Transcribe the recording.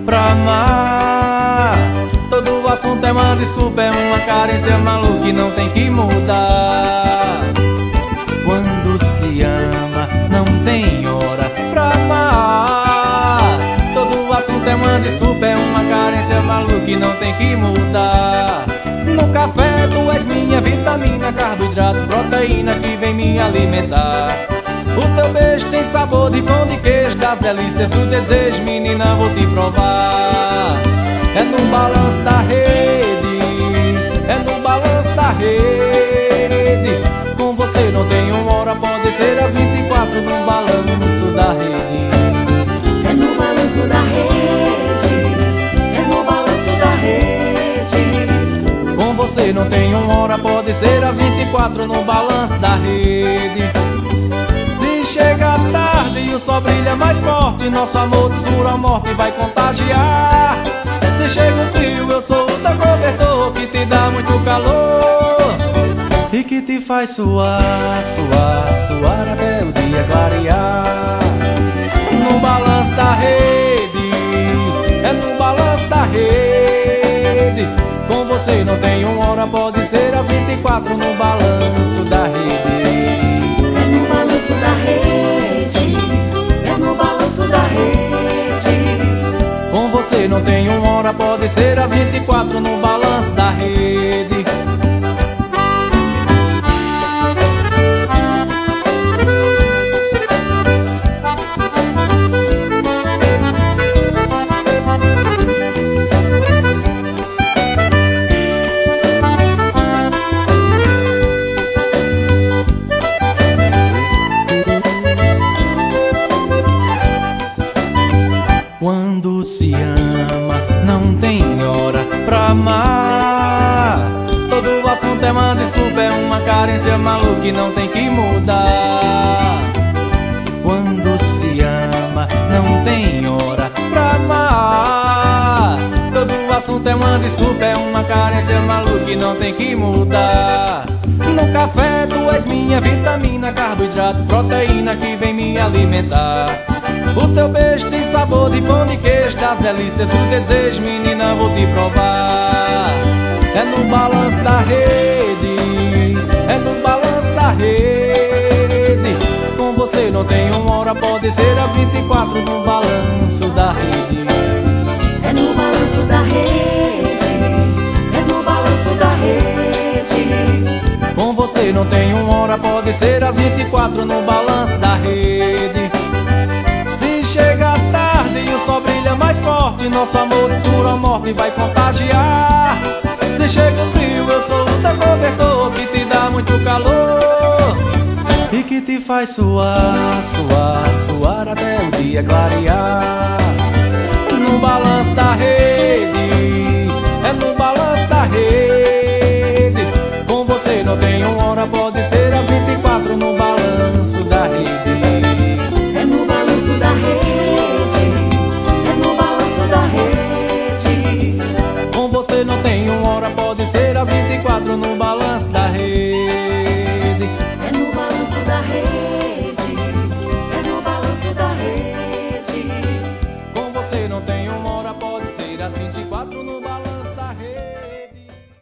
pra amar. Todo o assunto é uma desculpa, é uma carência maluca e não tem que mudar. Quando se ama, não tem hora pra amar. Todo o assunto é uma desculpa, é uma carência maluca e não tem que mudar. No café tu és minha vitamina, carboidrato, proteína que vem me alimentar. O teu beijo tem sabor de pão de queijo, das delícias do desejo, menina, vou te provar. É no balanço da rede, é no balanço da rede. Com você não tem uma hora, pode ser às 24 no balanço da rede. É no balanço da rede, é no balanço da rede. Com você não tem uma hora, pode ser às 24 no balanço da rede. Se chega tarde e o sol brilha mais forte, nosso amor de sura a morte vai contagiar. Se chega o frio, eu sou o teu cobertor, que te dá muito calor e que te faz suar, suar, suar até o dia clarear. No balanço da rede, é no balanço da rede. Com você não tem uma hora, pode ser às 24 no balanço da rede. É no balanço da rede, é no balanço da rede. Com você não tem uma hora, pode ser às 24 no balanço da rede. Quando se ama, não tem hora pra amar. Todo o assunto é uma desculpa, é uma carência maluca e não tem que mudar. Quando se ama, não tem hora pra amar. Todo o assunto é uma desculpa, é uma carência maluca e não tem que mudar. No café tu és minha vitamina, carboidrato, proteína que vem me alimentar. O teu beijo tem sabor de pão de queijo, das delícias do desejo, menina, vou te provar. É no balanço da rede, é no balanço da rede. Com você não tem uma hora, pode ser às 24 no balanço da rede. É no balanço da rede, é no balanço da rede. Com você não tem uma hora, pode ser às 24 no balanço da rede. Se chega tarde e o sol brilha mais forte, nosso amor de sura a morte vai contagiar. Se chega o frio, eu sou o teu cobertor, que te dá muito calor e que te faz suar, suar, suar até o dia clarear. No balanço da rede, é no balanço da rede. Com você não tem uma hora, pode ser às 24 no balanço da rede. É no balanço da rede, é no balanço da rede. Com você não tem uma hora, pode ser às 24 no balanço da rede. É no balanço da rede, é no balanço da rede. Com você não tem uma hora, pode ser às 24 no balanço da rede.